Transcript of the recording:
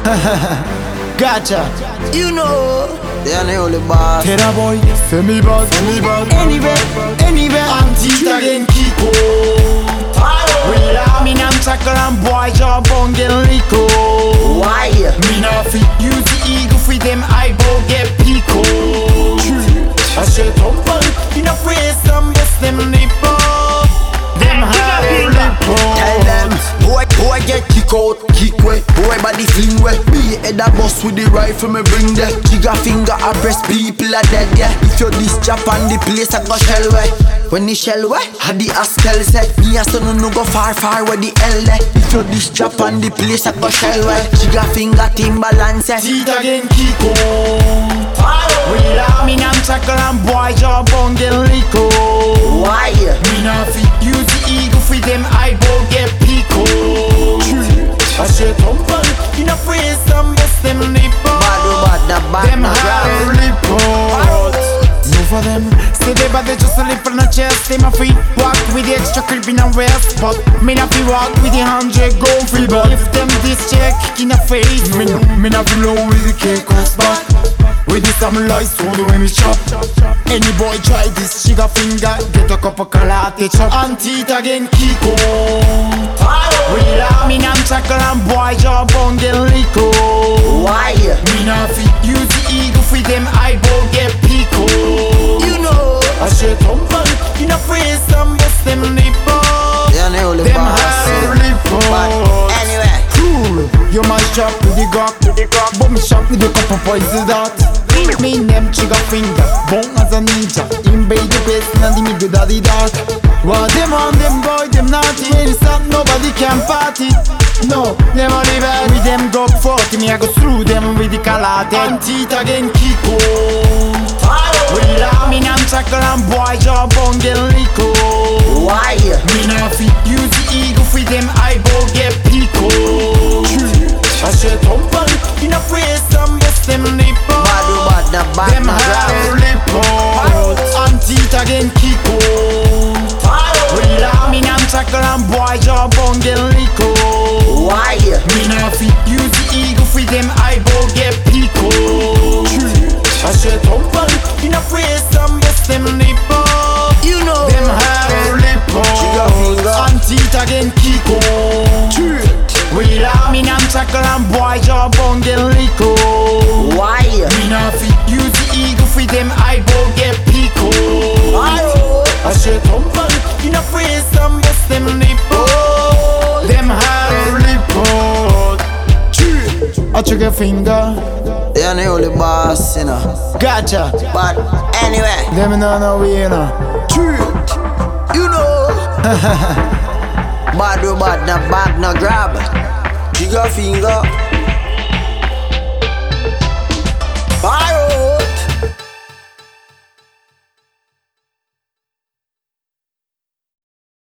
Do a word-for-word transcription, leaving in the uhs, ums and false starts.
Gotcha. You know, they are the only boss. Tell a boy, send me bad, send me bad. Anywhere, anywhere. Anti again Kiko. We are me and tackle and boy job on get lico. Why? Me not fit use the ego for them eyeball get pico. I said humble in a phrase some best them nipple. Them high nipple. Tell them, boy, boy get kick out, kick way. Boy body fling way. Me head a bust with the rifle me bring there. Trigger finger I press people are dead yeah. If you this chop on the place I go shell way. When the shell way, how the askel set. Me a son no go far far where the hell there. If you this chop on the place I go shell way. Trigger finger Timberland set. Teeth again kick on. We are me and tackle and boy job on get lico. Why? Me not fit use the ego for them eyeball get pico. I said humble in a phrase some best them nipple. Bad oh bad the bad Them no grab. high report. No for them, say they bad they just live on the chest. They my free walk with the extra creep in a waist. But me not fi walk with the hundred go free. But if them this check in a face, me, me not fi low with the cake cost back. With this I'm lice, so the way me chop. Any boy try this, she got finger, get a cup of karate chop. And teeth again kick on. We are me and tackle and boy job on get lico. Why? Me not fit use the ego for them eyeball get pico. You know, I said humble in a phrase some best them nipple. they are the only Them boss. high report. But anyway, Cool, you my shop with the gawk, but me shop with the cup of poison that. Me name trigger finger, bone as a ninja. Invade the base and the middle of the dark. What them on them boy, them naughty. When it's up, nobody can party. No, them only bad. With them go forty, me I go through them with the kalate. And teeth again kick on. We love me and tackle and boy job on get lico. why? Me not fit use the ego for them eyeball get pico. I said humble in a phrase some best them nipple. Bad oh bad the bad Them no high grab. report. And teeth again kick on. We love me and tackle and boy job on get lico. Why? Me not fit use the ego for them eyeball get pico. I said humble in a phrase some best them nipple. You know, Them high Trigger report. finger. And teeth again kick on. We love me and tackle and boy job on get lico. why? Me not fit use the ego for them eyeball get pico. I said humble in a phrase some best them nipple. Them high report. I trigger finger. They are the only boss, you know. Gotcha. But anyway, Them no no way you know. you know, bad oh bad no bad no grab. Trigger finger.